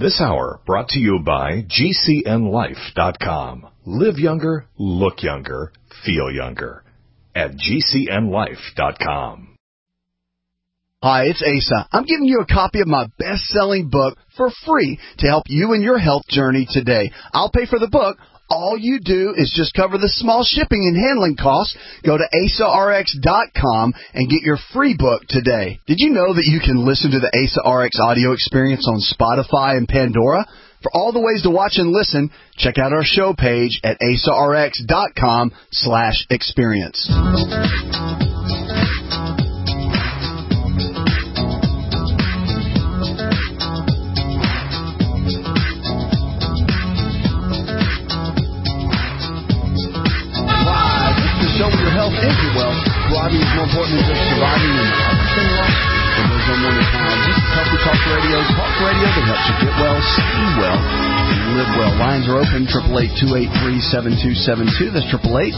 This hour brought to you by GCNLife.com. Live younger, look younger, feel younger. At GCNLife.com. Hi, it's Asa. I'm giving you a copy of my best-selling book for free to help you in your health journey today. I'll pay for the book. All you do is just cover the small shipping and handling costs. Go to AsaRx.com and get your free book today. Did you know that you can listen to the Asa RX audio experience on Spotify and Pandora? For all the ways to watch and listen, check out our show page at AsaRx.com/experience. Surviving is more important than just surviving in life. And there's no more time. This is Healthy Talk Radio that helps you get well, stay well, and live well. Lines are open, 888-283-7272. That's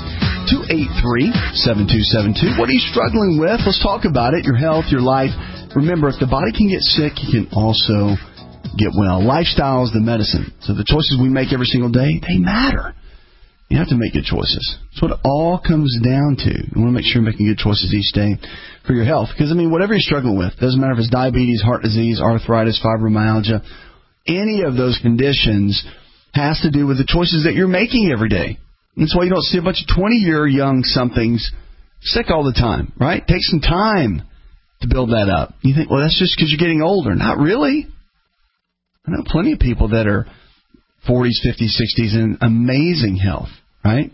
888-283-7272. What are you struggling with? Let's talk about it, your health, your life. Remember, if the body can get sick, you can also get well. Lifestyle is the medicine. So the choices we make every single day, they matter. You have to make good choices. That's what it all comes down to. You want to make sure you're making good choices each day for your health. Because, whatever you're struggling with, doesn't matter if it's diabetes, heart disease, arthritis, fibromyalgia, any of those conditions has to do with the choices that you're making every day. That's why you don't see a bunch of 20-year young somethings sick all the time, right? Take some time to build that up. You think, well, that's just because you're getting older. Not really. I know plenty of people that are 40s, 50s, 60s in amazing health, right?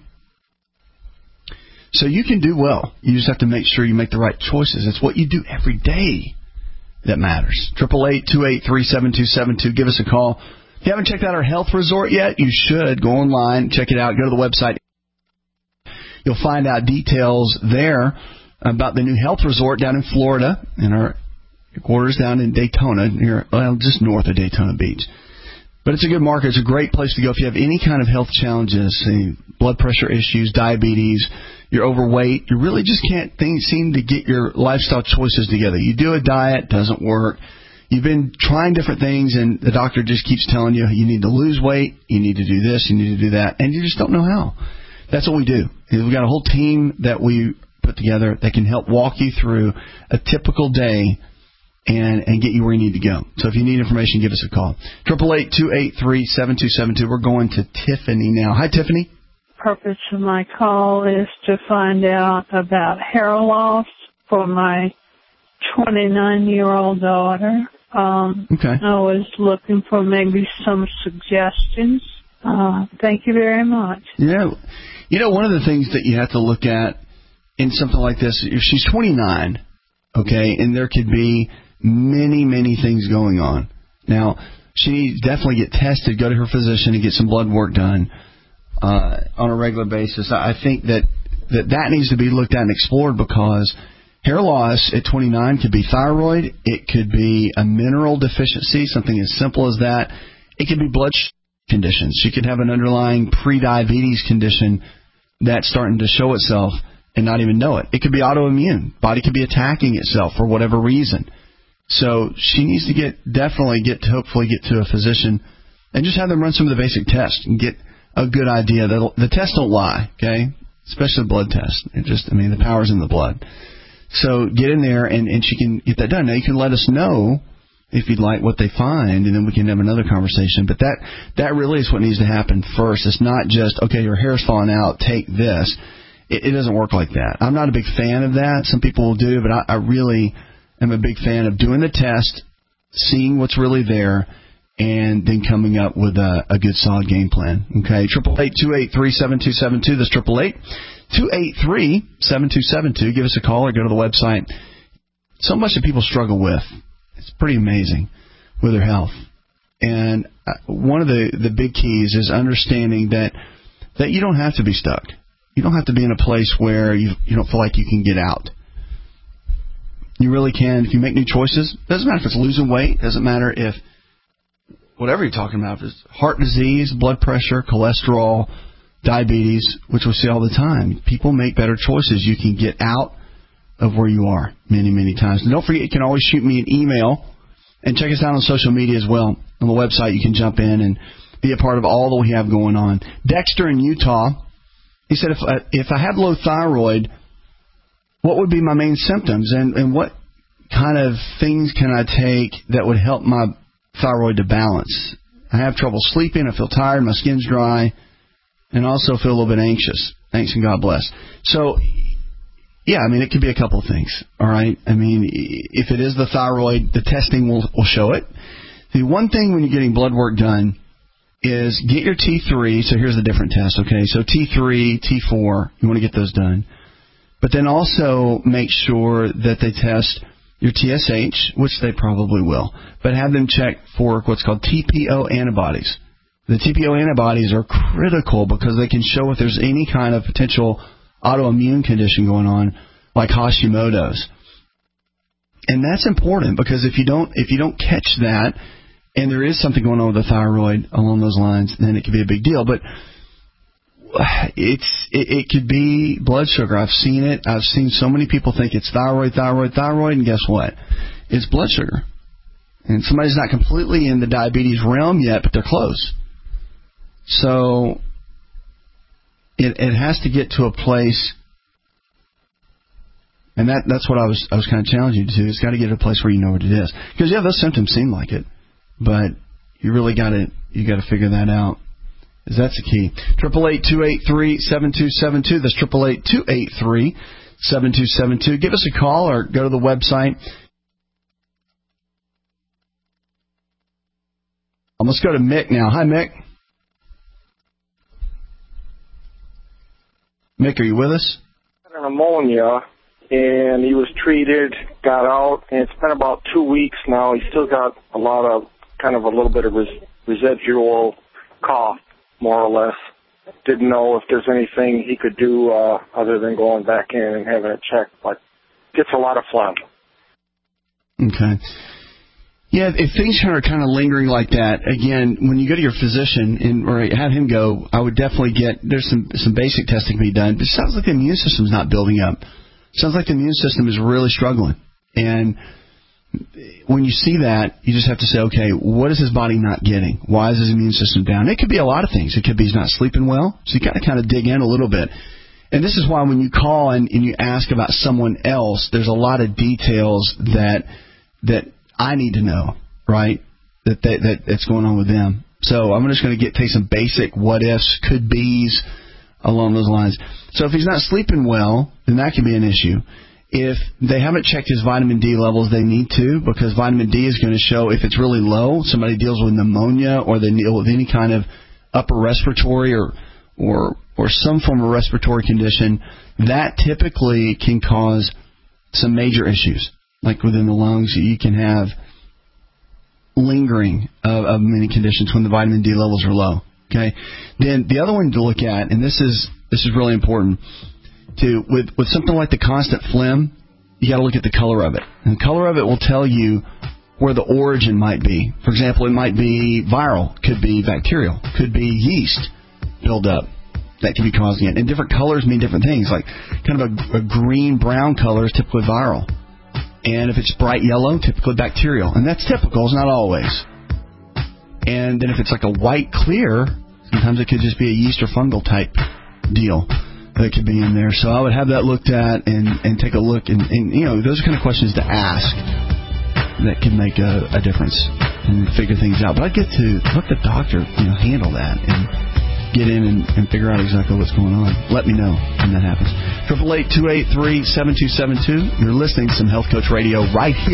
So you can do well. You just have to make sure you make the right choices. It's what you do every day that matters. 888-283-7272. Give us a call. If you haven't checked out our health resort yet, you should. Go online, check it out. Go to the website. You'll find out details there about the new health resort down in Florida and our quarters down in Daytona, just north of Daytona Beach. But it's a good market. It's a great place to go if you have any kind of health challenges, say blood pressure issues, diabetes, you're overweight, you really just can't seem to get your lifestyle choices together. You do a diet, doesn't work. You've been trying different things, and the doctor just keeps telling you you need to lose weight, you need to do this, you need to do that, and you just don't know how. That's what we do. We've got a whole team that we put together that can help walk you through a typical day and get you where you need to go. So if you need information, give us a call. 888-283-7272. We're going to Tiffany now. Hi, Tiffany. The purpose of my call is to find out about hair loss for my 29-year-old daughter. Okay. I was looking for maybe some suggestions. Thank you very much. Yeah. One of the things that you have to look at in something like this, if she's 29, okay, and there could be many, many things going on. Now, she needs to definitely get tested, go to her physician and get some blood work done on a regular basis. I think that needs to be looked at and explored because hair loss at 29 could be thyroid. It could be a mineral deficiency, something as simple as that. It could be blood conditions. She could have an underlying pre-diabetes condition that's starting to show itself and not even know it. It could be autoimmune. Body could be attacking itself for whatever reason. So she needs to hopefully get to a physician and just have them run some of the basic tests and get a good idea. The tests don't lie, okay? Especially blood tests. The power's in the blood. So get in there and she can get that done. Now you can let us know if you'd like what they find, and then we can have another conversation. But that really is what needs to happen first. It's not just, okay, your hair's falling out, take this. It doesn't work like that. I'm not a big fan of that. Some people will do, but I really am a big fan of doing the test, seeing what's really there, and then coming up with a good solid game plan. Okay, 888-283-7272. That's 888-283-7272. Give us a call or go to the website. So much that people struggle with. It's pretty amazing with their health. And one of the big keys is understanding that you don't have to be stuck. You don't have to be in a place where you don't feel like you can get out. You really can. If you make new choices, doesn't matter if it's losing weight, doesn't matter if whatever you're talking about, if it's heart disease, blood pressure, cholesterol, diabetes, which we see all the time. People make better choices. You can get out of where you are many, many times. And don't forget, you can always shoot me an email and check us out on social media as well. on the website. You can jump in and be a part of all that we have going on. Dexter in Utah, he said, if I have low thyroid, what would be my main symptoms, and what kind of things can I take that would help my thyroid to balance? I have trouble sleeping, I feel tired, my skin's dry, and also feel a little bit anxious. Thanks and God bless. So, yeah, I mean, it could be a couple of things, all right? I mean, if it is the thyroid, the testing will show it. The one thing when you're getting blood work done is get your T3. So here's the different tests, okay? So T3, T4, you want to get those done. But then also make sure that they test your TSH, which they probably will, but have them check for what's called TPO antibodies. The TPO antibodies are critical because they can show if there's any kind of potential autoimmune condition going on, like Hashimoto's. And that's important because if you don't catch that, and there is something going on with the thyroid along those lines, then it could be a big deal. But it could be blood sugar. I've seen it. I've seen so many people think it's thyroid, and guess what? It's blood sugar. And somebody's not completely in the diabetes realm yet, but they're close. So it has to get to a place, and that's what I was kind of challenging you to. It's got to get to a place where you know what it is, because yeah, those symptoms seem like it, but you really got to figure that out. That's the key. 888-283-7272. That's 888-283-7272. Give us a call or go to the website. Let's go to Mick now. Hi, Mick. Mick, are you with us? Had pneumonia, and he was treated, got out, and it's been about 2 weeks now. He's still got a little bit of residual cough, more or less. Didn't know if there's anything he could do other than going back in and having it checked, but gets a lot of phlegm. Okay. Yeah, if things are kind of lingering like that, again, when you go to your physician or have him go, I would definitely there's some basic testing to be done. But it sounds like the immune system's not building up. It sounds like the immune system is really struggling. And when you see that, you just have to say, okay, what is his body not getting? Why is his immune system down? It could be a lot of things. It could be he's not sleeping well. So you got to kind of dig in a little bit. And this is why when you call and you ask about someone else, there's a lot of details that I need to know, right, that's going on with them. So I'm just going to take some basic what-ifs, could-bes along those lines. So if he's not sleeping well, then that can be an issue. If they haven't checked his vitamin D levels, they need to, because vitamin D is going to show if it's really low, somebody deals with pneumonia or they deal with any kind of upper respiratory or some form of respiratory condition, that typically can cause some major issues. Like within the lungs, you can have lingering of many conditions when the vitamin D levels are low. Okay. Then the other one to look at, and this is really important, with something like the constant phlegm, you got to look at the color of it. And the color of it will tell you where the origin might be. For example, it might be viral, could be bacterial, could be yeast buildup that could be causing it. And different colors mean different things. Like kind of a green-brown color is typically viral. And if it's bright yellow, typically bacterial. And that's typical, it's not always. And then if it's like a white clear, sometimes it could just be a yeast or fungal type deal that could be in there. So I would have that looked at and take a look. And you know, those are kind of questions to ask that can make a difference and figure things out. But I'd let the doctor handle that and get in and figure out exactly what's going on. Let me know when that happens. 888-283-7272. You're listening to some Health Coach Radio right here.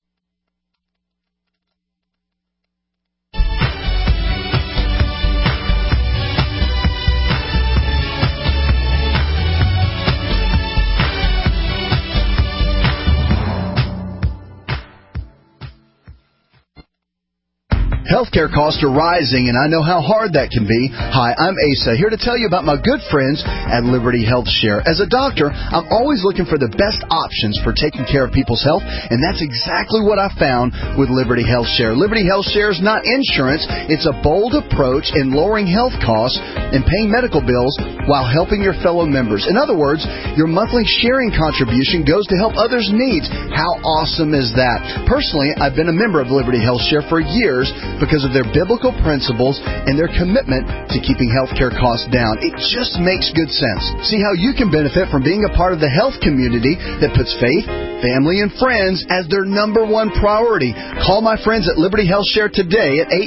Healthcare costs are rising, and I know how hard that can be. Hi, I'm Asa, here to tell you about my good friends at Liberty Health Share. As a doctor, I'm always looking for the best options for taking care of people's health, and that's exactly what I found with Liberty Health Share. Liberty Health Share is not insurance. It's a bold approach in lowering health costs and paying medical bills while helping your fellow members. In other words, your monthly sharing contribution goes to help others' needs. How awesome is that? Personally, I've been a member of Liberty Health Share for years because of their biblical principles and their commitment to keeping healthcare costs down. It just makes good sense. See how you can benefit from being a part of the health community that puts faith, family, and friends as their number one priority. Call my friends at Liberty Health Share today at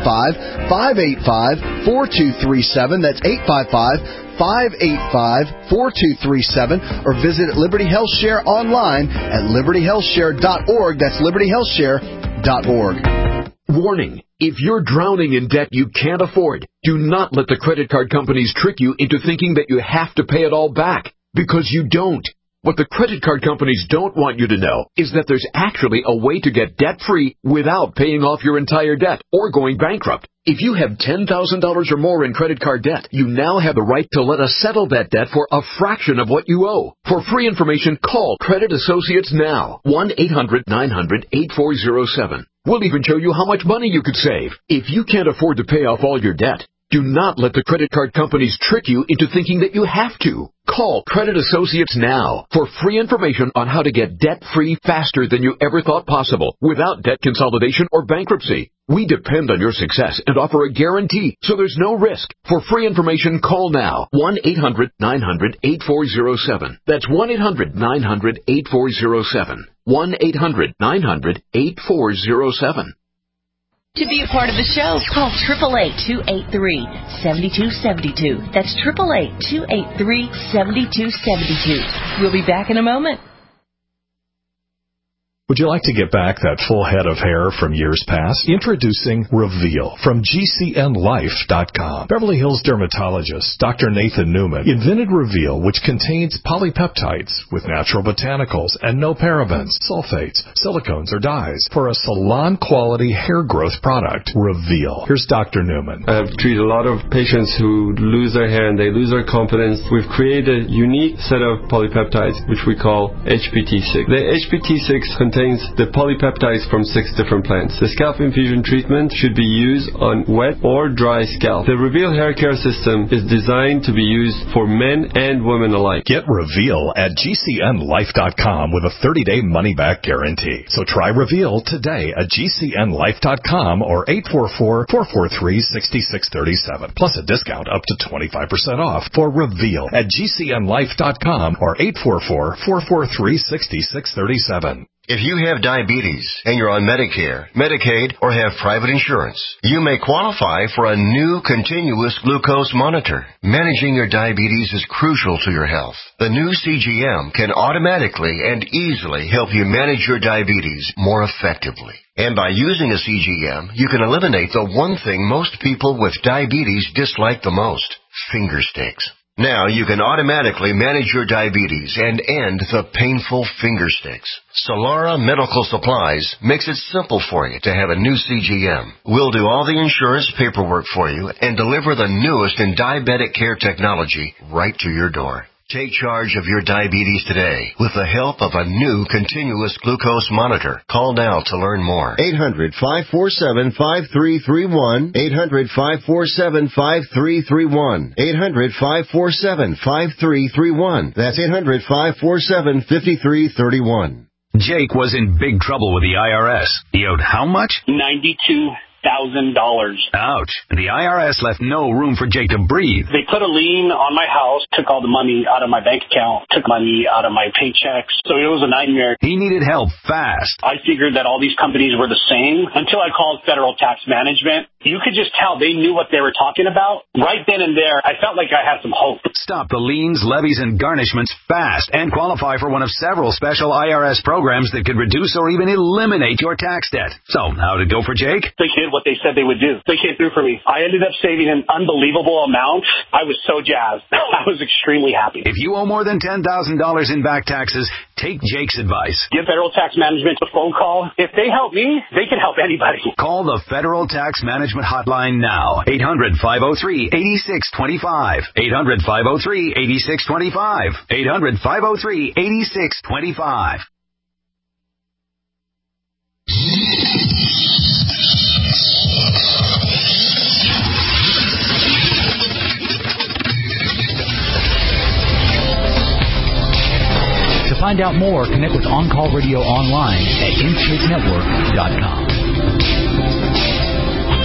855-585-4237. That's 855-585-4237, or visit Liberty Health Share online at libertyhealthshare.org. That's libertyhealthshare.org. Warning. If you're drowning in debt you can't afford, do not let the credit card companies trick you into thinking that you have to pay it all back, because you don't. What the credit card companies don't want you to know is that there's actually a way to get debt-free without paying off your entire debt or going bankrupt. If you have $10,000 or more in credit card debt, you now have the right to let us settle that debt for a fraction of what you owe. For free information, call Credit Associates now. 1-800-900-8407. We'll even show you how much money you could save. If you can't afford to pay off all your debt, do not let the credit card companies trick you into thinking that you have to. Call Credit Associates now for free information on how to get debt-free faster than you ever thought possible without debt consolidation or bankruptcy. We depend on your success and offer a guarantee, so there's no risk. For free information, call now. 1-800-900-8407. That's 1-800-900-8407. 1-800-900-8407. To be a part of the show, call 888-283-7272. That's 888-283-7272. We'll be back in a moment. Would you like to get back that full head of hair from years past? Introducing Reveal from GCNLife.com. Beverly Hills dermatologist Dr. Nathan Newman invented Reveal, which contains polypeptides with natural botanicals and no parabens, sulfates, silicones, or dyes for a salon-quality hair growth product. Reveal. Here's Dr. Newman. I've treated a lot of patients who lose their hair and they lose their confidence. We've created a unique set of polypeptides, which we call HPT6. The HPT6 contains the polypeptides from 6 different plants. The scalp infusion treatment should be used on wet or dry scalp. The Reveal hair care system is designed to be used for men and women alike. Get Reveal at GCNLife.com with a 30-day money-back guarantee. So try Reveal today at GCNLife.com or 844-443-6637. Plus a discount up to 25% off for Reveal at GCNLife.com or 844-443-6637. If you have diabetes and you're on Medicare, Medicaid, or have private insurance, you may qualify for a new continuous glucose monitor. Managing your diabetes is crucial to your health. The new CGM can automatically and easily help you manage your diabetes more effectively. And by using a CGM, you can eliminate the one thing most people with diabetes dislike the most: finger sticks. Now you can automatically manage your diabetes and end the painful finger sticks. Solara Medical Supplies makes it simple for you to have a new CGM. We'll do all the insurance paperwork for you and deliver the newest in diabetic care technology right to your door. Take charge of your diabetes today with the help of a new continuous glucose monitor. Call now to learn more. 800-547-5331. 800-547-5331. 800-547-5331. That's 800-547-5331. Jake was in big trouble with the IRS. He owed how much? $92,000. Ouch. The IRS left no room for Jake to breathe. They put a lien on my house, took all the money out of my bank account, took money out of my paychecks. So it was a nightmare. He needed help fast. I figured that all these companies were the same until I called Federal Tax Management. You could just tell they knew what they were talking about. Right then and there, I felt like I had some hope. Stop the liens, levies, and garnishments fast and qualify for one of several special IRS programs that could reduce or even eliminate your tax debt. So, how'd it go for Jake? They did what they said they would do. They came through for me. I ended up saving an unbelievable amount. I was so jazzed. I was extremely happy. If you owe more than $10,000 in back taxes, take Jake's advice. Give Federal Tax Management a phone call. If they help me, they can help anybody. Call the Federal Tax Management Hotline now. 800-503-8625. 800-503-8625. 800-503-8625. To find out more, connect with On Call Radio online at InShapeNetwork.com.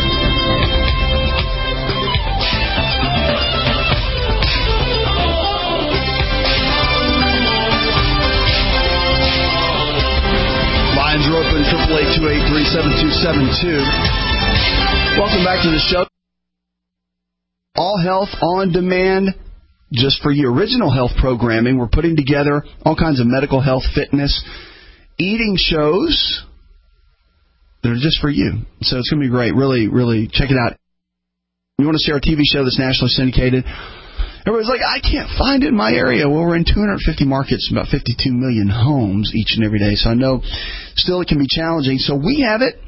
672. Welcome back to the show. All Health on Demand, just for you. Original Health programming. We're putting together all kinds of medical health, fitness, eating shows that are just for you. So it's going to be great. Really, really check it out. You want to see our TV show that's nationally syndicated? Everybody's like, I can't find it in my area. Well, we're in 250 markets, about 52 million homes each and every day. So I know still it can be challenging. So we have it.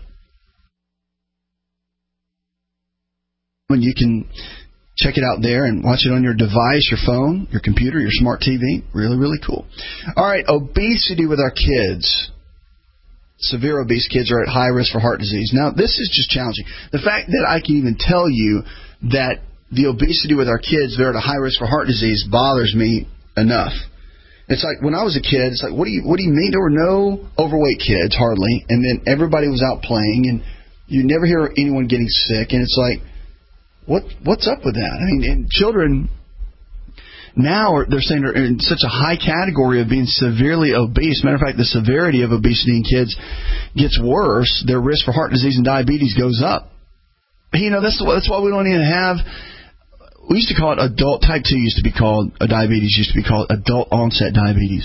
And you can check it out there and watch it on your device, your phone, your computer, your smart TV. Really, really cool. All right, obesity with our kids. Severe obese kids are at high risk for heart disease. Now, this is just challenging. The fact that I can even tell you that the obesity with our kids, they're at a high risk for heart disease, bothers me enough. It's like when I was a kid, it's like, what do you mean? There were no overweight kids, hardly, and then everybody was out playing, and you never hear anyone getting sick, and it's like, what's up with that? I mean, and children now they're saying they're in such a high category of being severely obese. Matter of fact, the severity of obesity in kids gets worse. Their risk for heart disease and diabetes goes up. You know, that's why we don't even have. We used to call it adult type 2. Used to be called diabetes. Used to be called adult onset diabetes,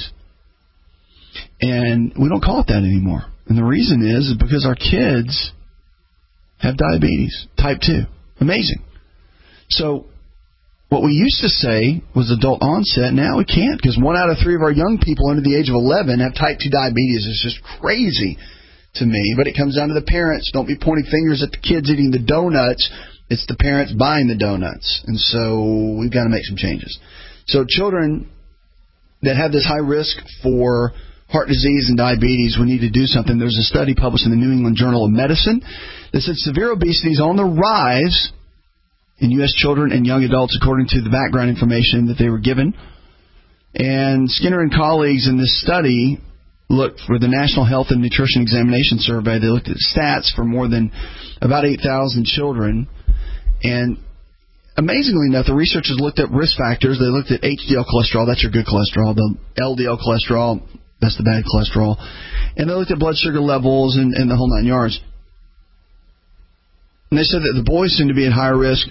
and we don't call it that anymore. And the reason is because our kids have diabetes type 2. Amazing. So what we used to say was adult onset. Now we can't, because 1 out of 3 of our young people under the age of 11 have type 2 diabetes. It's just crazy to me. But it comes down to the parents. Don't be pointing fingers at the kids eating the donuts. It's the parents buying the donuts. And so we've got to make some changes. So children that have this high risk for heart disease and diabetes, we need to do something. There's a study published in the New England Journal of Medicine that said severe obesity is on the rise in U.S. children and young adults, according to the background information that they were given. And Skinner and colleagues in this study looked for the National Health and Nutrition Examination Survey. They looked at stats for more than about 8,000 children. And amazingly enough, the researchers looked at risk factors. They looked at HDL cholesterol, that's your good cholesterol, the LDL cholesterol, that's the bad cholesterol. And they looked at blood sugar levels and the whole 9 yards. And they said that the boys seem to be at higher risk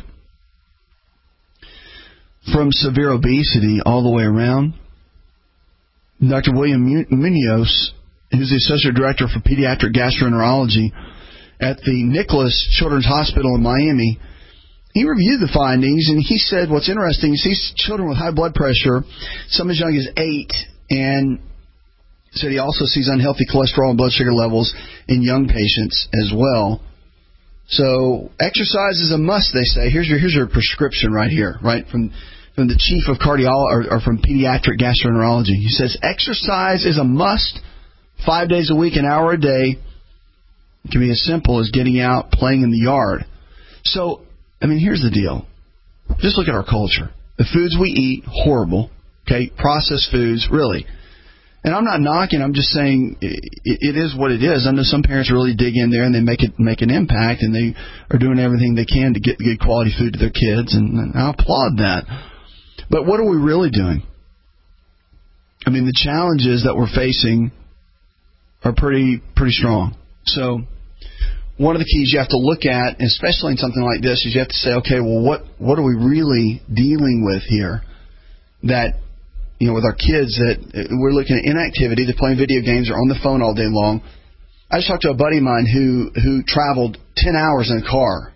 from severe obesity all the way around. Dr. William Munoz, who's the Associate Director for Pediatric Gastroenterology at the Nicholas Children's Hospital in Miami, he reviewed the findings, and he said what's interesting is these children with high blood pressure, some as young as 8, and said he also sees unhealthy cholesterol and blood sugar levels in young patients as well. So exercise is a must, they say. Here's your prescription right here, right, from the chief of cardiology or from pediatric gastroenterology. He says exercise is a must, 5 days a week, an hour a day. It can be as simple as getting out, playing in the yard. So, I mean, here's the deal. Just look at our culture. The foods we eat, horrible. Okay, processed foods, really. And I'm not knocking. I'm just saying it is what it is. I know some parents really dig in there and they make an impact, and they are doing everything they can to get good quality food to their kids, and I applaud that. But what are we really doing? I mean, the challenges that we're facing are pretty strong. So one of the keys you have to look at, especially in something like this, is you have to say, okay, well, what are we really dealing with here? That, you know, with our kids, that we're looking at inactivity, they're playing video games, they're on the phone all day long. I just talked to a buddy of mine who traveled 10 hours in a car.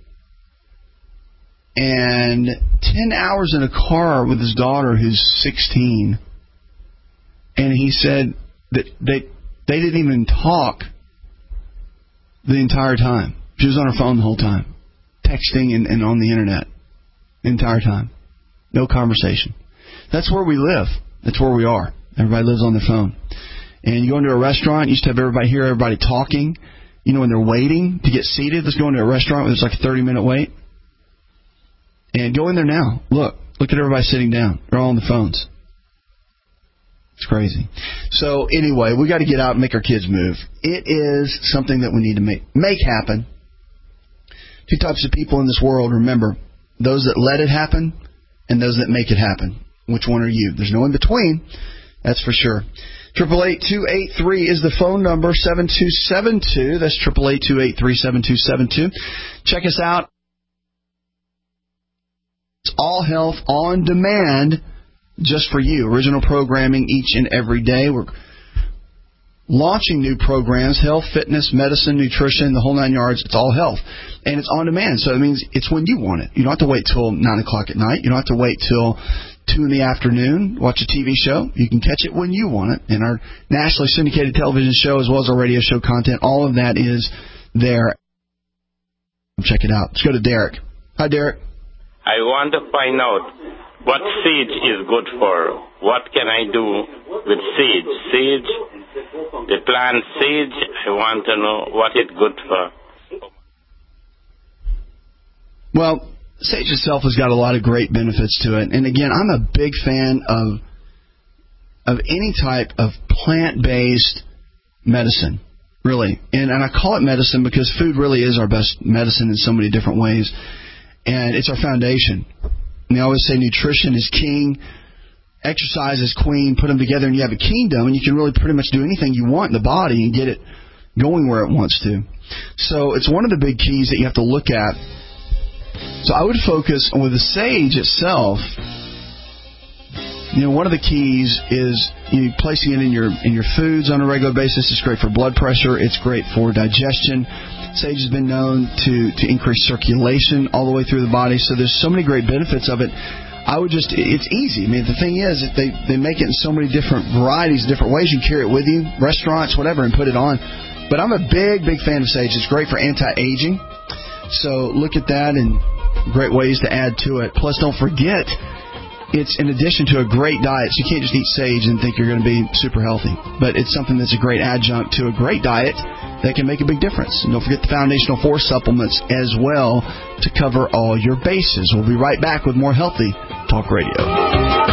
And 10 hours in a car with his daughter who's 16. And he said that they didn't even talk the entire time. She was on her phone the whole time, texting and on the internet the entire time. No conversation. That's where we live. That's where we are. Everybody lives on their phone. And you go into a restaurant, you used to have everybody talking. You know, when they're waiting to get seated, let's go into a restaurant where there's like a 30-minute wait. And go in there now. Look at everybody sitting down. They're all on the phones. It's crazy. So anyway, we got to get out and make our kids move. It is something that we need to make happen. Two types of people in this world, remember, those that let it happen and those that make it happen. Which one are you? There's no in between, that's for sure. 888-283 is the phone number, 7272. That's 888-283-7272. Check us out. It's All Health on Demand, just for you. Original programming each and every day. We're launching new programs, health, fitness, medicine, nutrition, the whole 9 yards. It's All Health. And it's on demand, so it means it's when you want it. You don't have to wait till 9 o'clock at night. You don't have to wait till 2 in the afternoon, watch a TV show. You can catch it when you want it. And our nationally syndicated television show, as well as our radio show content, all of that is there. Check it out. Let's go to Derek. Hi, Derek. I want to find out what sage is good for. What can I do with sage? Sage, the plant sage, I want to know what it's good for. Well, sage itself has got a lot of great benefits to it. And again, I'm a big fan of any type of plant-based medicine, really. And I call it medicine because food really is our best medicine in so many different ways. And it's our foundation. And they always say nutrition is king, exercise is queen. Put them together and you have a kingdom, and you can really pretty much do anything you want in the body and get it going where it wants to. So it's one of the big keys that you have to look at. So I would focus on with the sage itself. You know, one of the keys is placing it in your foods on a regular basis. It's great for blood pressure. It's great for digestion. Sage has been known to increase circulation all the way through the body. So there's so many great benefits of it. It's easy. I mean, the thing is, they make it in so many different varieties, different ways. You can carry it with you, restaurants, whatever, and put it on. But I'm a big, big fan of sage. It's great for anti-aging. So look at that and great ways to add to it. Plus, don't forget, it's in addition to a great diet. So you can't just eat sage and think you're going to be super healthy. But it's something that's a great adjunct to a great diet that can make a big difference. And don't forget the Foundational Force supplements as well to cover all your bases. We'll be right back with more Healthy Talk Radio.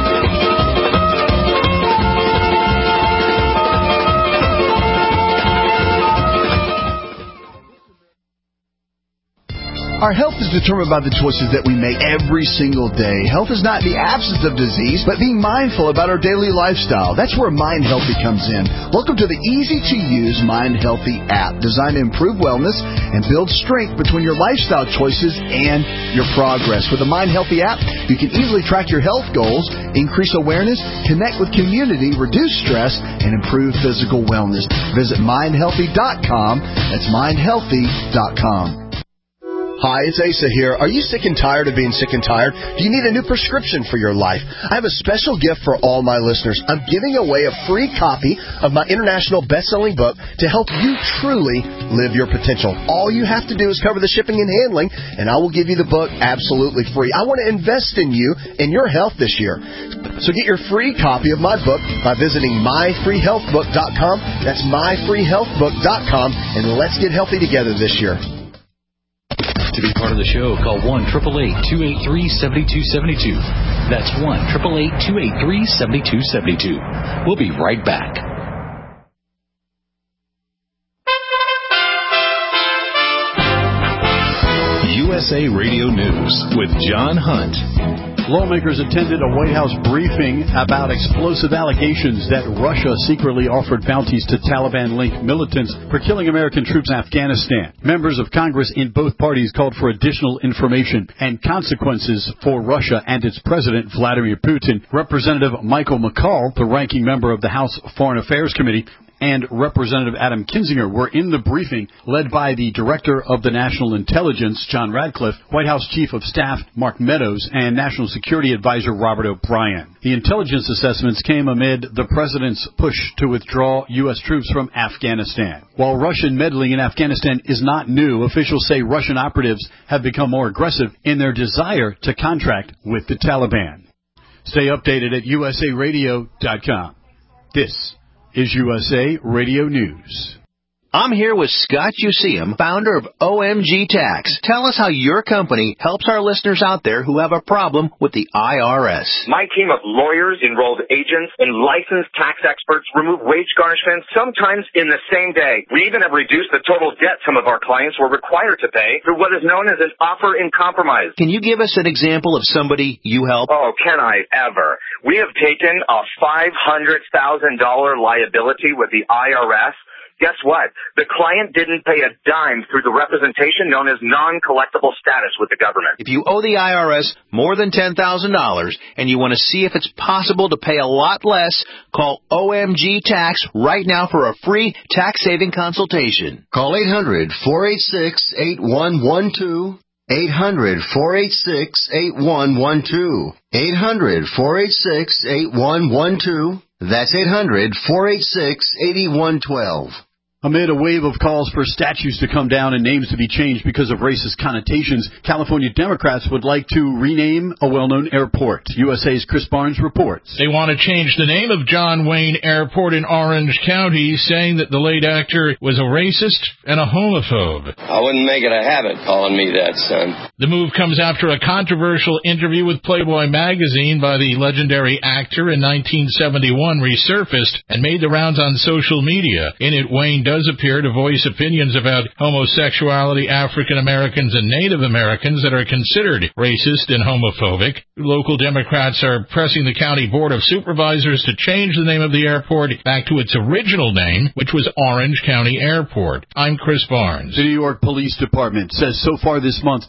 Our health is determined by the choices that we make every single day. Health is not the absence of disease, but being mindful about our daily lifestyle. That's where Mind Healthy comes in. Welcome to the easy-to-use Mind Healthy app, designed to improve wellness and build strength between your lifestyle choices and your progress. With the Mind Healthy app, you can easily track your health goals, increase awareness, connect with community, reduce stress, and improve physical wellness. Visit mindhealthy.com. That's mindhealthy.com. Hi, it's Asa here. Are you sick and tired of being sick and tired? Do you need a new prescription for your life? I have a special gift for all my listeners. I'm giving away a free copy of my international best-selling book to help you truly live your potential. All you have to do is cover the shipping and handling, and I will give you the book absolutely free. I want to invest in you and your health this year. So get your free copy of my book by visiting myfreehealthbook.com. That's myfreehealthbook.com, and let's get healthy together this year. To be part of the show, call 1-888-283-7272. That's 1-888-283-7272. We'll be right back. USA Radio News with John Hunt. Lawmakers attended a White House briefing about explosive allegations that Russia secretly offered bounties to Taliban-linked militants for killing American troops in Afghanistan. Members of Congress in both parties called for additional information and consequences for Russia and its president, Vladimir Putin. Representative Michael McCall, the ranking member of the House Foreign Affairs Committee, and Representative Adam Kinzinger were in the briefing led by the Director of the National Intelligence, John Radcliffe, White House Chief of Staff, Mark Meadows, and National Security Advisor, Robert O'Brien. The intelligence assessments came amid the President's push to withdraw U.S. troops from Afghanistan. While Russian meddling in Afghanistan is not new, officials say Russian operatives have become more aggressive in their desire to contract with the Taliban. Stay updated at usaradio.com. This is USA Radio News. I'm here with Scott Useum, founder of OMG Tax. Tell us how your company helps our listeners out there who have a problem with the IRS. My team of lawyers, enrolled agents, and licensed tax experts remove wage garnishments sometimes in the same day. We even have reduced the total debt some of our clients were required to pay through what is known as an offer in compromise. Can you give us an example of somebody you help? Oh, can I ever? We have taken a $500,000 liability with the IRS. Guess what? The client didn't pay a dime through the representation known as non-collectible status with the government. If you owe the IRS more than $10,000 and you want to see if it's possible to pay a lot less, call OMG Tax right now for a free tax-saving consultation. Call 800-486-8112. 800-486-8112. 800-486-8112. That's 800-486-8112. Amid a wave of calls for statues to come down and names to be changed because of racist connotations, California Democrats would like to rename a well-known airport. USA's Chris Barnes reports. They want to change the name of John Wayne Airport in Orange County, saying that the late actor was a racist and a homophobe. I wouldn't make it a habit calling me that, son. The move comes after a controversial interview with Playboy magazine by the legendary actor in 1971 resurfaced and made the rounds on social media. In it, Wayne does appear to voice opinions about homosexuality, African Americans, and Native Americans that are considered racist and homophobic. Local Democrats are pressing the County Board of Supervisors to change the name of the airport back to its original name, which was Orange County Airport. I'm Chris Barnes. The New York Police Department says so far this month,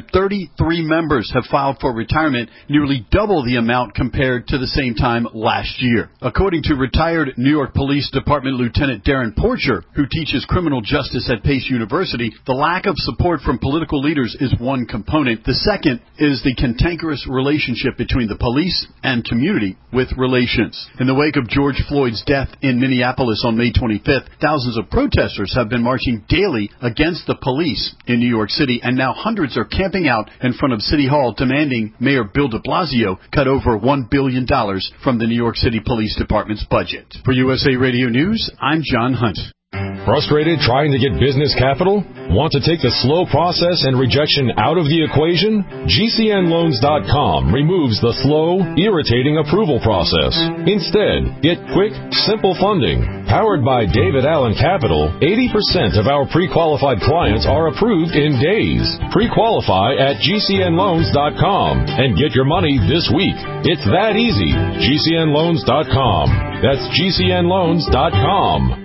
233 members have filed for retirement, nearly double the amount compared to the same time last year. According to retired New York Police Department Lieutenant Darren Porcher, who teaches criminal justice at Pace University, the lack of support from political leaders is one component. The second is the cantankerous relationship between the police and community with relations. In the wake of George Floyd's death in Minneapolis on May 25th, thousands of protesters have been marching daily against the police in New York City, and now hundreds are camping out in front of City Hall demanding Mayor Bill de Blasio cut over $1 billion from the New York City Police Department's budget. For USA Radio News, I'm John Hunt. Frustrated trying to get business capital? Want to take the slow process and rejection out of the equation? GCNLoans.com removes the slow, irritating approval process. Instead, get quick, simple funding. Powered by David Allen Capital, 80% of our pre-qualified clients are approved in days. Pre-qualify at GCNLoans.com and get your money this week. It's that easy. GCNLoans.com. That's GCNLoans.com.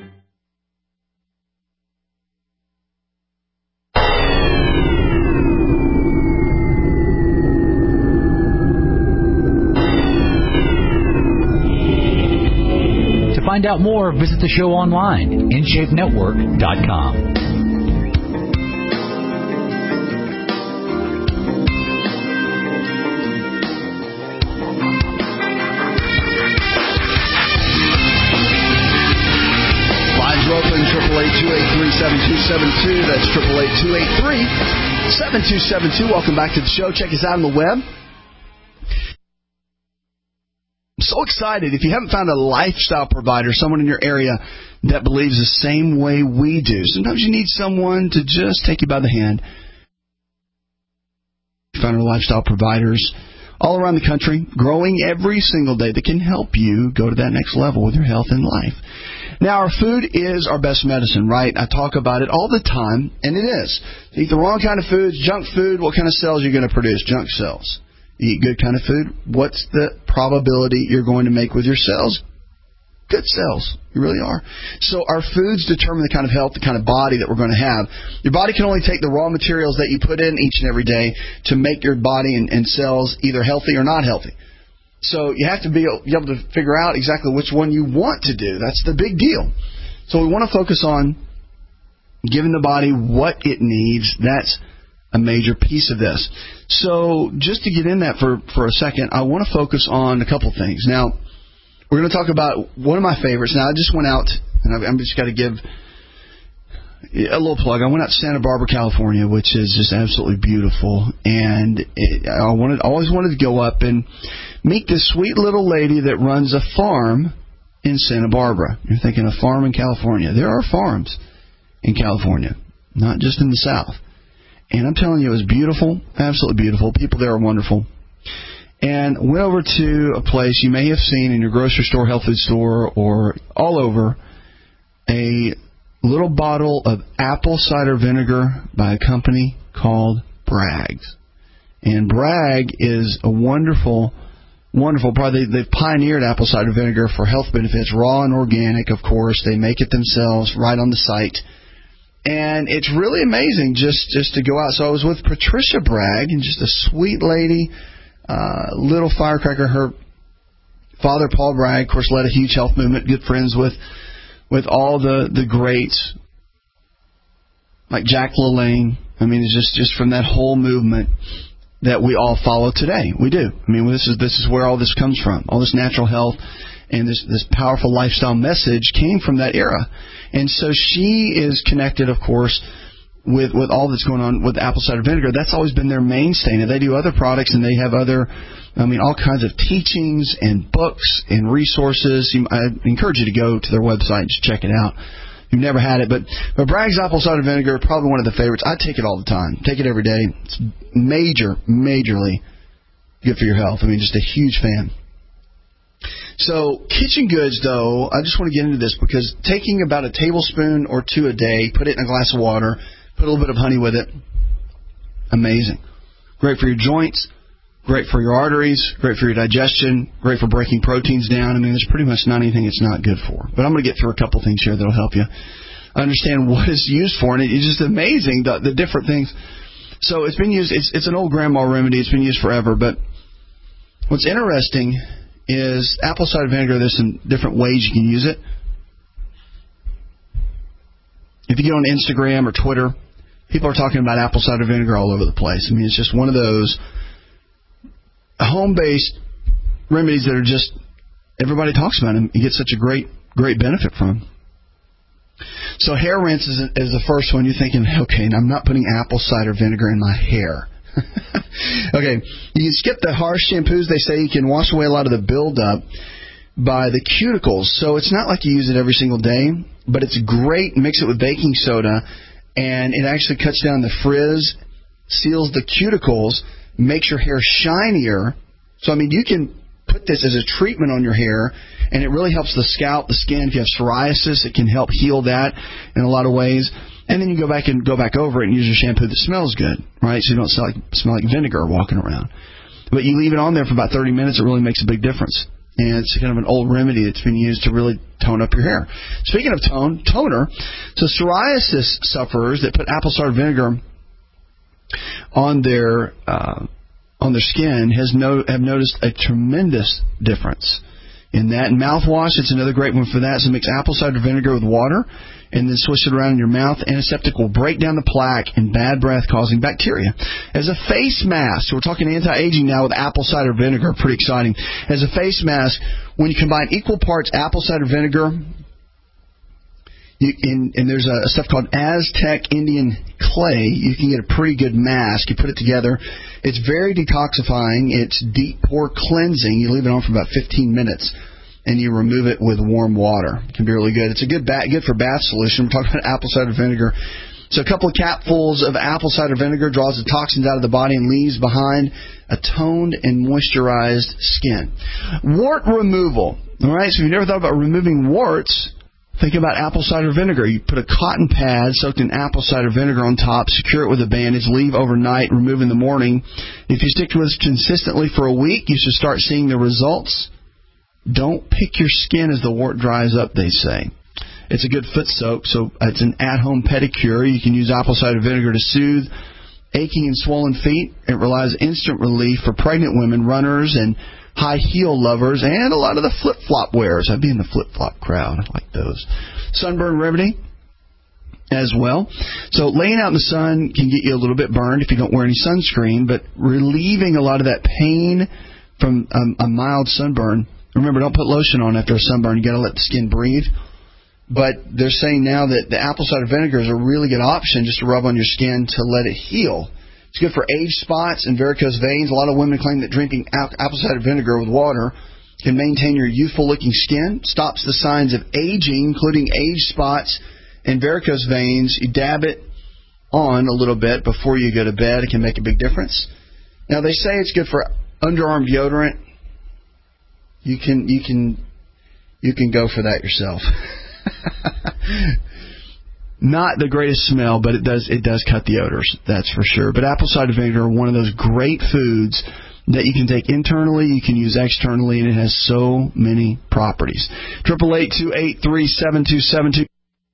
Find out more, visit the show online, InShapeNetwork.com. Lines are open, 888-283-7272. That's 888-283-7272. Welcome back to the show. Check us out on the web. I'm so excited. If you haven't found a lifestyle provider, someone in your area that believes the same way we do, sometimes you need someone to just take you by the hand. You found our lifestyle providers all around the country, growing every single day, that can help you go to that next level with your health and life. Now, our food is our best medicine, right? I talk about it all the time, and it is. You eat the wrong kind of foods, junk food, what kind of cells are you going to produce? Junk cells. You eat good kind of food, what's the probability you're going to make with your cells? Good cells. You really are. So our foods determine the kind of health, the kind of body that we're going to have. Your body can only take the raw materials that you put in each and every day to make your body and cells either healthy or not healthy. So you have to be able to figure out exactly which one you want to do. That's the big deal. So we want to focus on giving the body what it needs. That's a major piece of this. So just to get in that for a second, I want to focus on a couple things. Now, we're going to talk about one of my favorites. Now, I just went out, and I'm just got to give a little plug. I went out to Santa Barbara, California, which is just absolutely beautiful. And I always wanted to go up and meet this sweet little lady that runs a farm in Santa Barbara. You're thinking a farm in California. There are farms in California, not just in the South. And I'm telling you, it was beautiful, absolutely beautiful. People there are wonderful. And went over to a place you may have seen in your grocery store, health food store, or all over, a little bottle of apple cider vinegar by a company called Bragg's. And Bragg is a wonderful product. They've pioneered apple cider vinegar for health benefits, raw and organic, of course. They make it themselves right on the site. And it's really amazing just to go out. So I was with Patricia Bragg, and just a sweet lady, little firecracker. Her father, Paul Bragg, of course, led a huge health movement, good friends with all the greats, like Jack LaLanne. I mean, it's just from that whole movement that we all follow today. We do. I mean, this is where all this comes from. All this natural health and this powerful lifestyle message came from that era. And so she is connected, of course, with all that's going on with apple cider vinegar. That's always been their mainstay. Now, they do other products, and they have all kinds of teachings and books and resources. I encourage you to go to their website and just check it out. You've never had it, but Bragg's apple cider vinegar, probably one of the favorites. I take it all the time. Take it every day. It's majorly good for your health. I mean, just a huge fan. So kitchen goods, though, I just want to get into this because taking about a tablespoon or two a day, put it in a glass of water, put a little bit of honey with it, amazing. Great for your joints, great for your arteries, great for your digestion, great for breaking proteins down. I mean, there's pretty much not anything it's not good for. But I'm going to get through a couple things here that will help you understand what it's used for. And it's just amazing, the different things. So it's been used, it's an old grandma remedy. It's been used forever. But what's interesting is apple cider vinegar, there's some different ways you can use it. If you get on Instagram or Twitter, people are talking about apple cider vinegar all over the place. I mean, it's just one of those home-based remedies that are just, everybody talks about them. You get such a great benefit from them. So hair rinse is the first one. You're thinking, okay, and I'm not putting apple cider vinegar in my hair. Okay, you can skip the harsh shampoos. They say you can wash away a lot of the buildup by the cuticles. So it's not like you use it every single day, but it's great. Mix it with baking soda, and it actually cuts down the frizz, seals the cuticles, makes your hair shinier. So, I mean, you can put this as a treatment on your hair, and it really helps the scalp, the skin. If you have psoriasis, it can help heal that in a lot of ways. And then you go back over it and use a shampoo that smells good, right? So you don't smell like vinegar walking around. But you leave it on there for about 30 minutes, it really makes a big difference. And it's kind of an old remedy that's been used to really tone up your hair. Speaking of toner, so psoriasis sufferers that put apple cider vinegar on their skin have noticed a tremendous difference in that. And mouthwash, it's another great one for that. So mix apple cider vinegar with water and then swish it around in your mouth. Antiseptic will break down the plaque and bad breath-causing bacteria. As a face mask, so we're talking anti-aging now with apple cider vinegar, pretty exciting. As a face mask, when you combine equal parts apple cider vinegar, and there's a stuff called Aztec Indian clay, you can get a pretty good mask. You put it together. It's very detoxifying. It's deep pore cleansing. You leave it on for about 15 minutes, and you remove it with warm water. It can be really good. It's a good for bath solution. We're talking about apple cider vinegar. So a couple of capfuls of apple cider vinegar draws the toxins out of the body and leaves behind a toned and moisturized skin. Wart removal. All right, so if you've never thought about removing warts, think about apple cider vinegar. You put a cotton pad soaked in apple cider vinegar on top, secure it with a bandage, leave overnight, remove in the morning. If you stick to this consistently for a week, you should start seeing the results. Don't pick your skin as the wart dries up, they say. It's a good foot soak, so it's an at-home pedicure. You can use apple cider vinegar to soothe aching and swollen feet. It relies instant relief for pregnant women, runners, and high heel lovers, and a lot of the flip-flop wearers. I'd be in the flip-flop crowd. I like those. Sunburn remedy as well. So laying out in the sun can get you a little bit burned if you don't wear any sunscreen, but relieving a lot of that pain from a mild sunburn. Remember, don't put lotion on after a sunburn. You got to let the skin breathe. But they're saying now that the apple cider vinegar is a really good option just to rub on your skin to let it heal. It's good for age spots and varicose veins. A lot of women claim that drinking apple cider vinegar with water can maintain your youthful-looking skin, stops the signs of aging, including age spots in varicose veins, you dab it on a little bit before you go to bed. It can make a big difference. Now, they say it's good for underarm deodorant. You can go for that yourself. Not the greatest smell, but it does cut the odors, that's for sure. But apple cider vinegar are one of those great foods that you can take internally, you can use externally, and it has so many properties. 888-283-7272.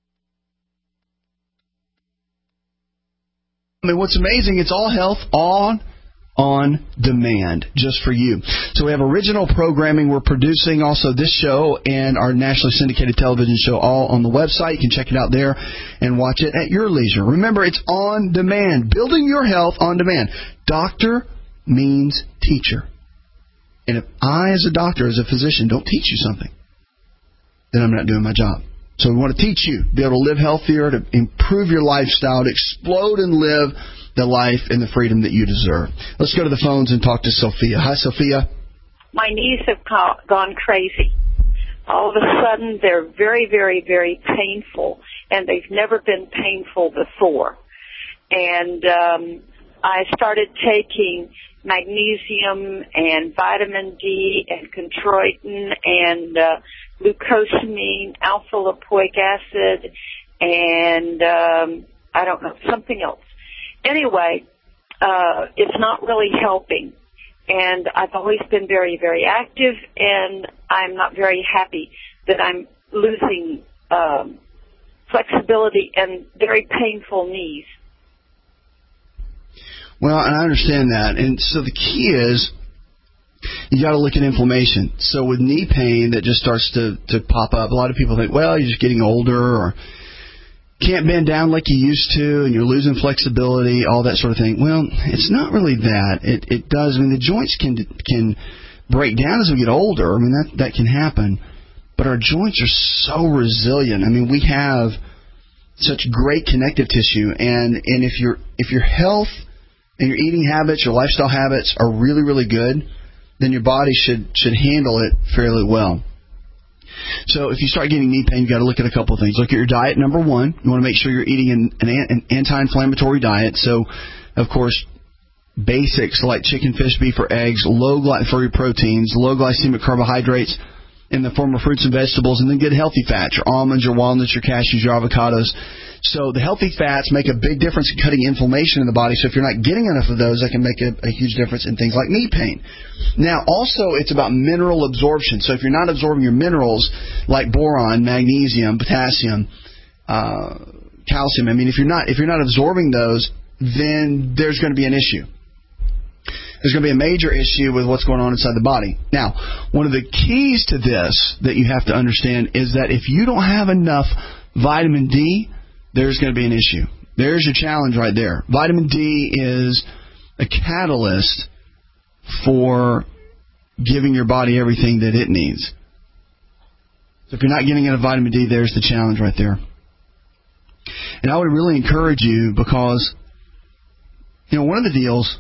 I mean, what's amazing, it's all health on demand, just for you. So we have original programming we're producing, also this show and our nationally syndicated television show, all on the website. You can check it out there and watch it at your leisure. Remember, it's on demand. Building your health on demand. Doctor means teacher. And if I, as a doctor, as a physician, don't teach you something, then I'm not doing my job. So we want to teach you, be able to live healthier, to improve your lifestyle, to explode and live the life and the freedom that you deserve. Let's go to the phones and talk to Sophia. Hi, Sophia. My knees have gone crazy. All of a sudden, they're very, very, very painful, and they've never been painful before. And I started taking magnesium and vitamin D and chondroitin and glucosamine, alpha-lipoic acid, and I don't know, something else. Anyway, it's not really helping, and I've always been very, very active, and I'm not very happy that I'm losing flexibility and very painful knees. Well, and I understand that, and so the key is you got to look at inflammation. So with knee pain that just starts to pop up, a lot of people think, well, you're just getting older, or can't bend down like you used to, and you're losing flexibility, all that sort of thing. Well, it's not really that. It does. I mean, the joints can break down as we get older. I mean, that can happen. But our joints are so resilient. I mean, we have such great connective tissue, and if your health and your eating habits, your lifestyle habits are really, really good, then your body should handle it fairly well. So if you start getting knee pain, you've got to look at a couple of things. Look at your diet, number one. You want to make sure you're eating an anti-inflammatory diet. So, of course, basics like chicken, fish, beef, or eggs, low for your proteins, low glycemic carbohydrates in the form of fruits and vegetables, and then good healthy fats, your almonds, your walnuts, your cashews, your avocados. So the healthy fats make a big difference in cutting inflammation in the body. So if you're not getting enough of those, that can make a huge difference in things like knee pain. Now, also, it's about mineral absorption. So if you're not absorbing your minerals like boron, magnesium, potassium, calcium, I mean, if you're not absorbing those, then there's going to be an issue. There's going to be a major issue with what's going on inside the body. Now, one of the keys to this that you have to understand is that if you don't have enough vitamin D, there's going to be an issue. There's your challenge right there. Vitamin D is a catalyst for giving your body everything that it needs. So if you're not getting enough vitamin D, there's the challenge right there. And I would really encourage you because, one of the deals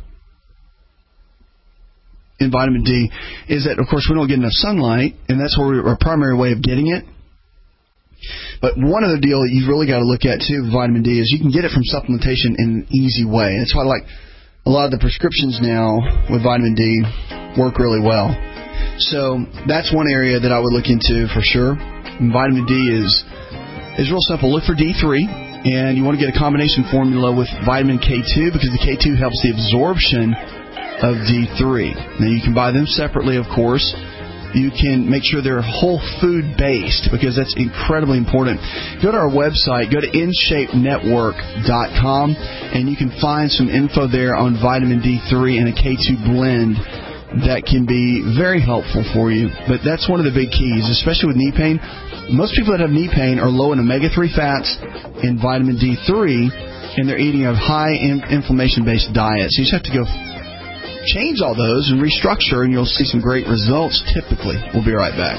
in vitamin D is that, of course, we don't get enough sunlight, and that's our primary way of getting it. But one other deal that you've really got to look at, too, with vitamin D is you can get it from supplementation in an easy way. That's why, like, a lot of the prescriptions now with vitamin D work really well. So that's one area that I would look into for sure. And vitamin D is real simple. Look for D3, and you want to get a combination formula with vitamin K2 because the K2 helps the absorption of D3. Now, you can buy them separately, of course. You can make sure they're whole food based because that's incredibly important. Go to our website, go to InShapeNetwork.com, and you can find some info there on vitamin D3 and a K2 blend that can be very helpful for you. But that's one of the big keys, especially with knee pain. Most people that have knee pain are low in omega-3 fats and vitamin D3, and they're eating a high inflammation-based diet. So you just have to go change all those and restructure, and you'll see some great results typically. We'll be right back.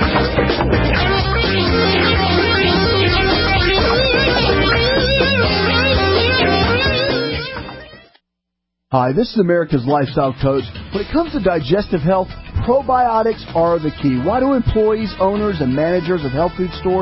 Hi, this is America's Lifestyle Coach. When it comes to digestive health, probiotics are the key. Why do employees, owners, and managers of health food stores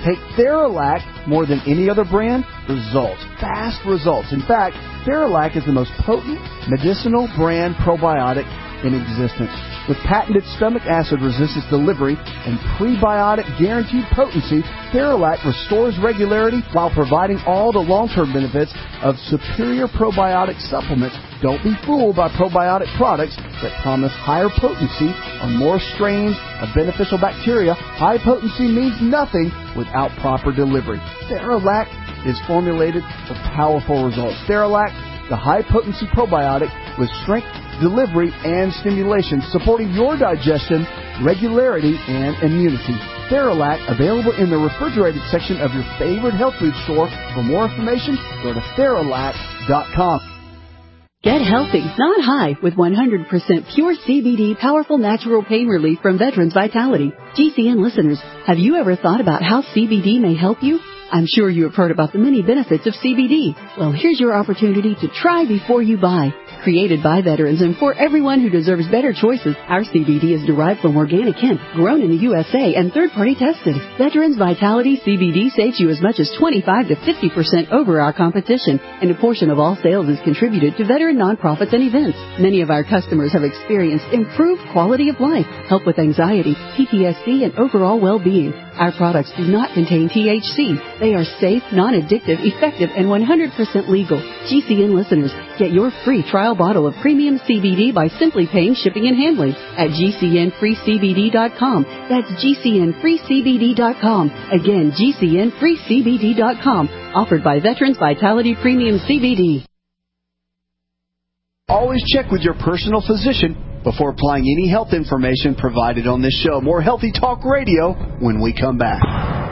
Take Theralac more than any other brand, results, fast results. In fact, Theralac is the most potent medicinal brand probiotic in existence. With patented stomach acid resistance delivery and prebiotic guaranteed potency, Theralac restores regularity while providing all the long-term benefits of superior probiotic supplements. Don't be fooled by probiotic products that promise higher potency or more strains of beneficial bacteria. High potency means nothing without proper delivery. Theralac is formulated for powerful results. Theralac, the high-potency probiotic with strength, delivery, and stimulation, supporting your digestion, regularity, and immunity. Theralac, available in the refrigerated section of your favorite health food store. For more information, go to Theralac.com. Get healthy, not high, with 100% pure CBD powerful natural pain relief from Veterans Vitality. GCN listeners, have you ever thought about how CBD may help you? I'm sure you have heard about the many benefits of CBD. Well, here's your opportunity to try before you buy. Created by veterans and for everyone who deserves better choices, our CBD is derived from organic hemp, grown in the USA and third-party tested. Veterans Vitality CBD saves you as much as 25 to 50% over our competition, and a portion of all sales is contributed to veteran nonprofits and events. Many of our customers have experienced improved quality of life, help with anxiety, PTSD, and overall well-being. Our products do not contain THC. They are safe, non-addictive, effective, and 100% legal. GCN listeners, get your free trial bottle of premium CBD by simply paying shipping and handling at GCNFreeCBD.com. That's GCNFreeCBD.com. Again, GCNFreeCBD.com. Offered by Veterans Vitality Premium CBD. Always check with your personal physician before applying any health information provided on this show. More Healthy Talk Radio when we come back.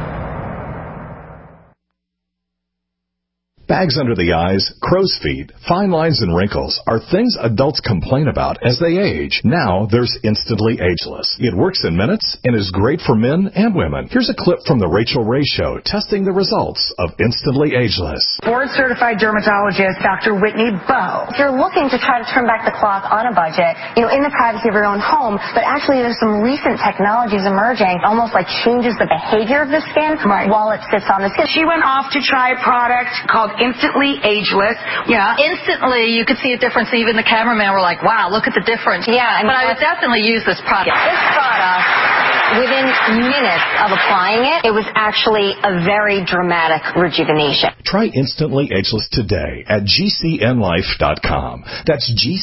Bags under the eyes, crow's feet, fine lines, and wrinkles are things adults complain about as they age. Now there's Instantly Ageless. It works in minutes and is great for men and women. Here's a clip from The Rachel Ray Show testing the results of Instantly Ageless. Board-certified dermatologist Dr. Whitney Bowe. If you're looking to try to turn back the clock on a budget, in the privacy of your own home, but actually there's some recent technologies emerging, almost like changes the behavior of the skin while it sits on the skin. She went off to try a product called Instantly Ageless. Yeah. Instantly, you could see a difference. Even the cameraman were like, wow, look at the difference. Yeah. But I would definitely use this product. This product, within minutes of applying it, it was actually a very dramatic rejuvenation. Try Instantly Ageless today at GCNLife.com. That's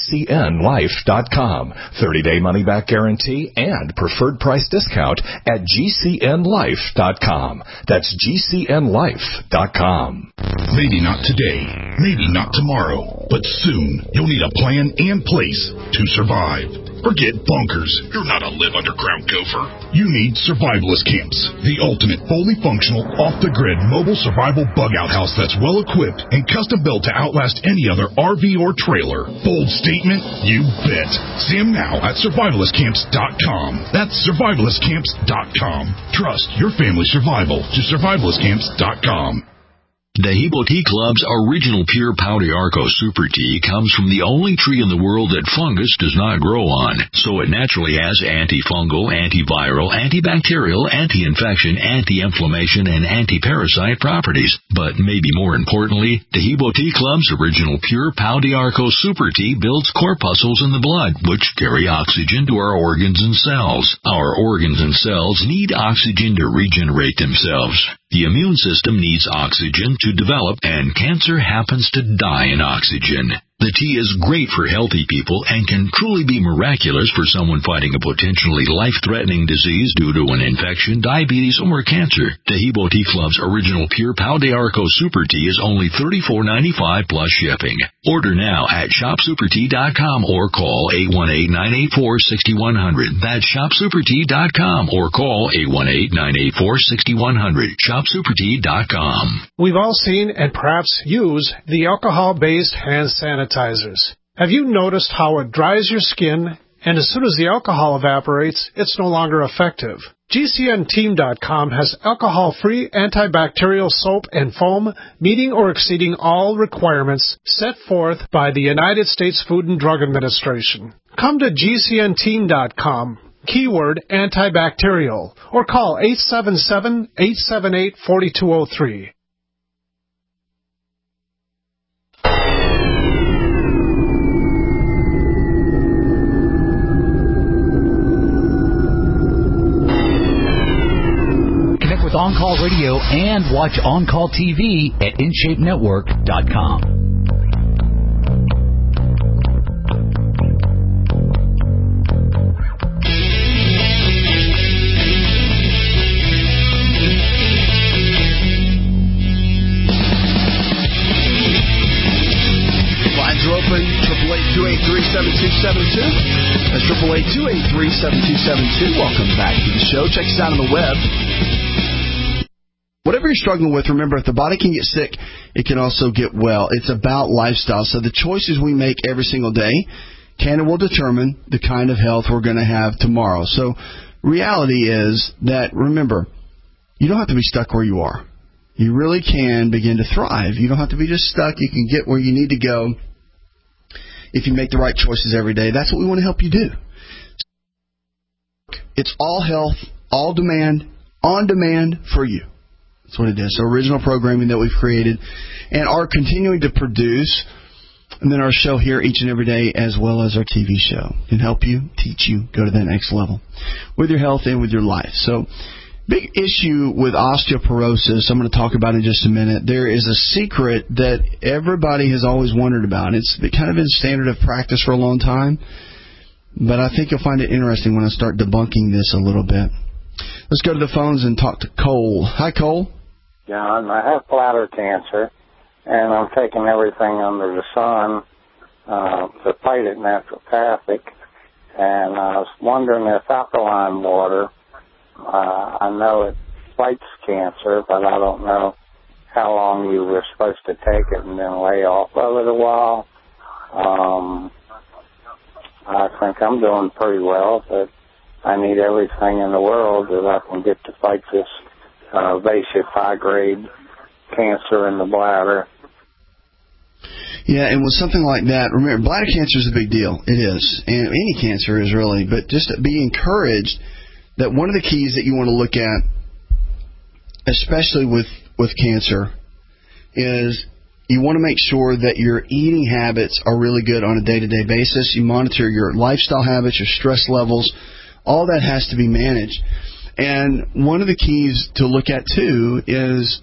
GCNLife.com. 30-day money-back guarantee and preferred price discount at GCNLife.com. That's GCNLife.com. Maybe not today, maybe not tomorrow, but soon you'll need a plan and place to survive. Forget bunkers. You're not a live underground gopher. You need survivalist camps, the ultimate fully functional, off-the-grid mobile survival bug-out house that's well-equipped and custom-built to outlast any other RV or trailer. Bold statement? You bet. See them now at survivalistcamps.com. That's survivalistcamps.com. Trust your family's survival to survivalistcamps.com. Dehibo Tea Club's original pure Pau d'Arco Super Tea comes from the only tree in the world that fungus does not grow on, so it naturally has antifungal, antiviral, antibacterial, anti-infection, anti-inflammation, and anti-parasite properties. But maybe more importantly, Dehibo Tea Club's original pure Pau d'Arco Super Tea builds corpuscles in the blood, which carry oxygen to our organs and cells. Our organs and cells need oxygen to regenerate themselves. The immune system needs oxygen to develop, and cancer happens to die in oxygen. The tea is great for healthy people and can truly be miraculous for someone fighting a potentially life-threatening disease due to an infection, diabetes, or cancer. Dehibo Tea Club's original pure Pau d'Arco Super Tea is only $34.95 plus shipping. Order now at shopsupertea.com or call 818-984-6100. That's shopsupertea.com or call 818-984-6100. Shopsupertea.com. We've all seen and perhaps use the alcohol-based hand sanitizers. Have you noticed how it dries your skin, and as soon as the alcohol evaporates, it's no longer effective? GCNteam.com has alcohol-free antibacterial soap and foam meeting or exceeding all requirements set forth by the United States Food and Drug Administration. Come to GCNteam.com. keyword antibacterial, or call 877-878-4203. Connect with On-Call Radio and watch On-Call TV at InShapeNetwork.com. Open, 888-283-7272. That's 888-283-7272. Welcome back to the show. Check us out on the web. Whatever you're struggling with, remember, if the body can get sick, it can also get well. It's about lifestyle. So the choices we make every single day can and will determine the kind of health we're going to have tomorrow. So reality is that, remember, you don't have to be stuck where you are. You really can begin to thrive. You don't have to be just stuck. You can get where you need to go if you make the right choices every day. That's what we want to help you do. It's all health, all demand, on demand for you. That's what it is. So original programming that we've created and are continuing to produce, and then our show here each and every day, as well as our TV show, can help you, teach you, go to that next level with your health and with your life. So big issue with osteoporosis I'm going to talk about in just a minute. There is a secret that everybody has always wondered about. It's kind of been standard of practice for a long time, but I think you'll find it interesting when I start debunking this a little bit. Let's go to the phones and talk to Cole. Hi, Cole. John, I have bladder cancer, and I'm taking everything under the sun to fight it naturopathic, and I was wondering if alkaline water, I know it fights cancer, but I don't know how long you were supposed to take it and then lay off of it a while. I think I'm doing pretty well, but I need everything in the world that I can get to fight this invasive high-grade cancer in the bladder. Yeah, and with something like that, remember, bladder cancer is a big deal. It is. And any cancer is really. But just to be encouraged that one of the keys that you want to look at, especially with cancer, is you want to make sure that your eating habits are really good on a day-to-day basis. You monitor your lifestyle habits, your stress levels. All that has to be managed. And one of the keys to look at, too, is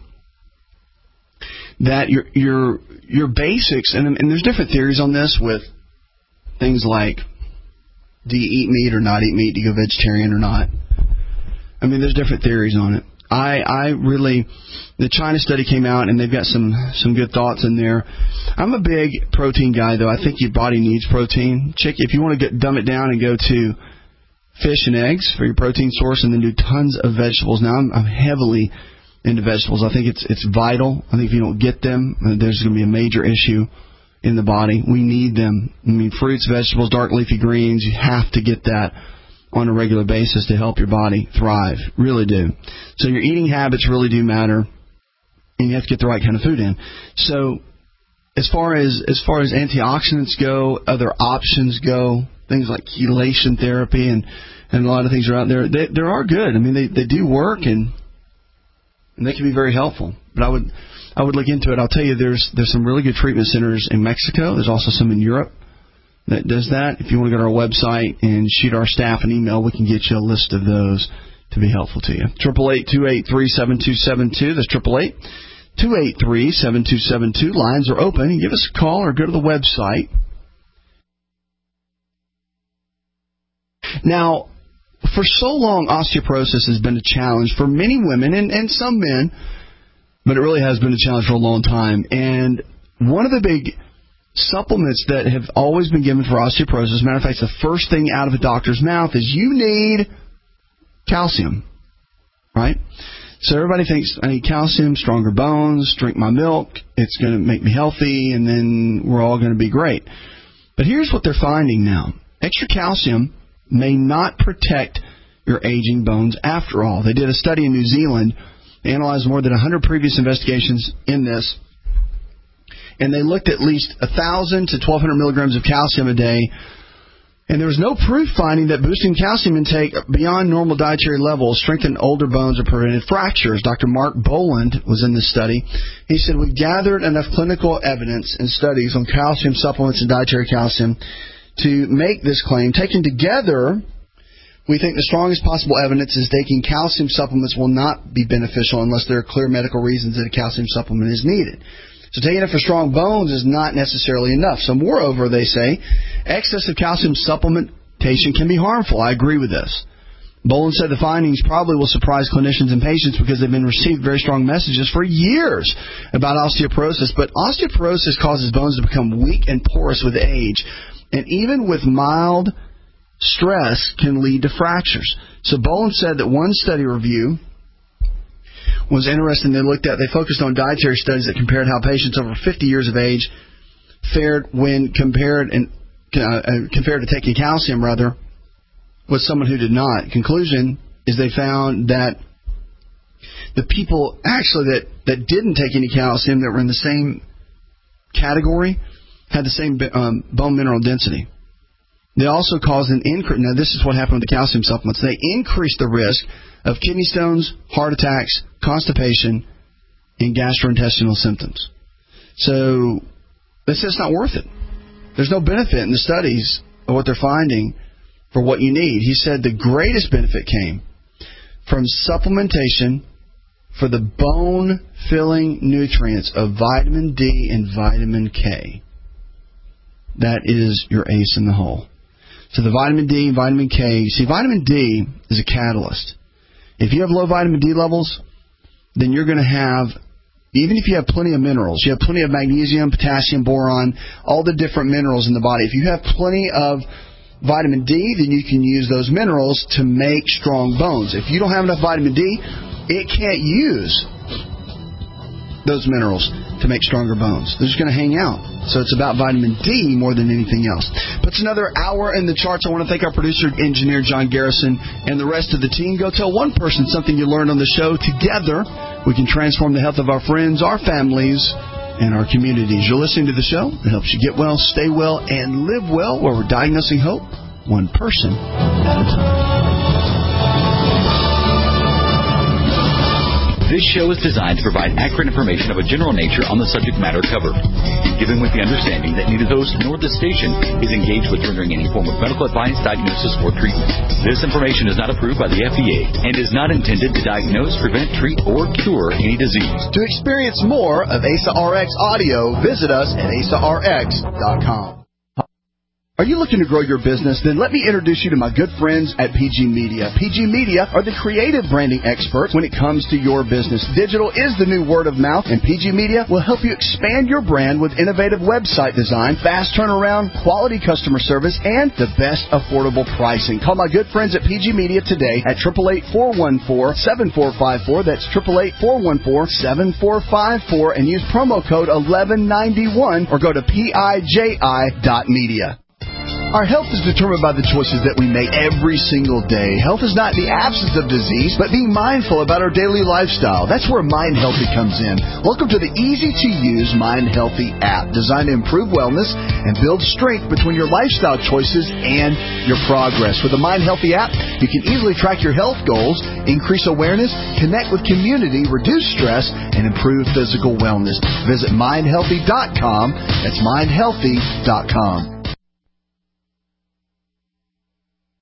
that your basics, and there's different theories on this with things like, do you eat meat or not eat meat? Do you go vegetarian or not? I mean, there's different theories on it. I really, the China study came out, and they've got some good thoughts in there. I'm a big protein guy, though. I think your body needs protein. If you want to dumb it down and go to fish and eggs for your protein source, and then do tons of vegetables. Now, I'm heavily into vegetables. I think it's vital. I think if you don't get them, there's going to be a major issue in the body. We need them. I mean, fruits, vegetables, dark leafy greens, you have to get that on a regular basis to help your body thrive. Really do. So your eating habits really do matter, and you have to get the right kind of food in. So as far as antioxidants go, other options go, things like chelation therapy and a lot of things are out there. They are good. I mean, they do work, and they can be very helpful. But I would look into it. I'll tell you, there's some really good treatment centers in Mexico. There's also some in Europe that does that. If you want to go to our website and shoot our staff an email, we can get you a list of those to be helpful to you. 888-283-7272. That's 888-283-7272. Lines are open. Give us a call or go to the website. Now, for so long, osteoporosis has been a challenge for many women and some men, but it really has been a challenge for a long time. And one of the big supplements that have always been given for osteoporosis, matter of fact, the first thing out of a doctor's mouth is you need calcium, right? So everybody thinks, I need calcium, stronger bones, drink my milk, it's going to make me healthy, and then we're all going to be great. But here's what they're finding now. Extra calcium may not protect your aging bones after all. They did a study in New Zealand. They analyzed more than 100 previous investigations in this, and they looked at least 1,000 to 1,200 milligrams of calcium a day And there was no proof finding that boosting calcium intake beyond normal dietary levels strengthened older bones or prevented fractures. Dr. Mark Boland was in this study. He said, we've gathered enough clinical evidence and studies on calcium supplements and dietary calcium to make this claim. Taken together, we think the strongest possible evidence is taking calcium supplements will not be beneficial unless there are clear medical reasons that a calcium supplement is needed. So taking it for strong bones is not necessarily enough. So moreover, they say, excessive calcium supplementation can be harmful. I agree with this. Boland said the findings probably will surprise clinicians and patients because they've been received very strong messages for years about osteoporosis. But osteoporosis causes bones to become weak and porous with age. And even with mild stress can lead to fractures. So Boland said that one study review was interesting. They focused on dietary studies that compared how patients over 50 years of age fared when compared to taking calcium, with someone who did not. Conclusion is they found that the people actually that didn't take any calcium, that were in the same category, had the same bone mineral density. They also caused an increase. Now, this is what happened with the calcium supplements. They increased the risk of kidney stones, heart attacks, constipation, and gastrointestinal symptoms. So it's just not worth it. There's no benefit in the studies of what they're finding for what you need. He said the greatest benefit came from supplementation for the bone-filling nutrients of vitamin D and vitamin K. That is your ace in the hole. So the vitamin D and vitamin K, see, vitamin D is a catalyst. If you have low vitamin D levels, then you're going to have, even if you have plenty of minerals, you have plenty of magnesium, potassium, boron, all the different minerals in the body. If you have plenty of vitamin D, then you can use those minerals to make strong bones. If you don't have enough vitamin D, it can't use those minerals to make stronger bones. They're just going to hang out. So it's about vitamin D more than anything else. But it's another hour in the charts. I want to thank our producer, engineer John Garrison, and the rest of the team. Go tell one person something you learned on the show. Together, we can transform the health of our friends, our families, and our communities. You're listening to the show. It helps you get well, stay well, and live well, where we're diagnosing hope one person at a time. This show is designed to provide accurate information of a general nature on the subject matter covered, given with the understanding that neither the host nor the station is engaged with rendering any form of medical advice, diagnosis, or treatment. This information is not approved by the FDA and is not intended to diagnose, prevent, treat, or cure any disease. To experience more of ASA RX audio, visit us at asarx.com. Are you looking to grow your business? Then let me introduce you to my good friends at PG Media. PG Media are the creative branding experts when it comes to your business. Digital is the new word of mouth, and PG Media will help you expand your brand with innovative website design, fast turnaround, quality customer service, and the best affordable pricing. Call my good friends at PG Media today at 888-414-7454. That's 888-414-7454, and use promo code 1191 or go to piji.media. Our health is determined by the choices that we make every single day. Health is not the absence of disease, but being mindful about our daily lifestyle. That's where Mind Healthy comes in. Welcome to the easy-to-use Mind Healthy app, designed to improve wellness and build strength between your lifestyle choices and your progress. With the Mind Healthy app, you can easily track your health goals, increase awareness, connect with community, reduce stress, and improve physical wellness. Visit mindhealthy.com. That's mindhealthy.com.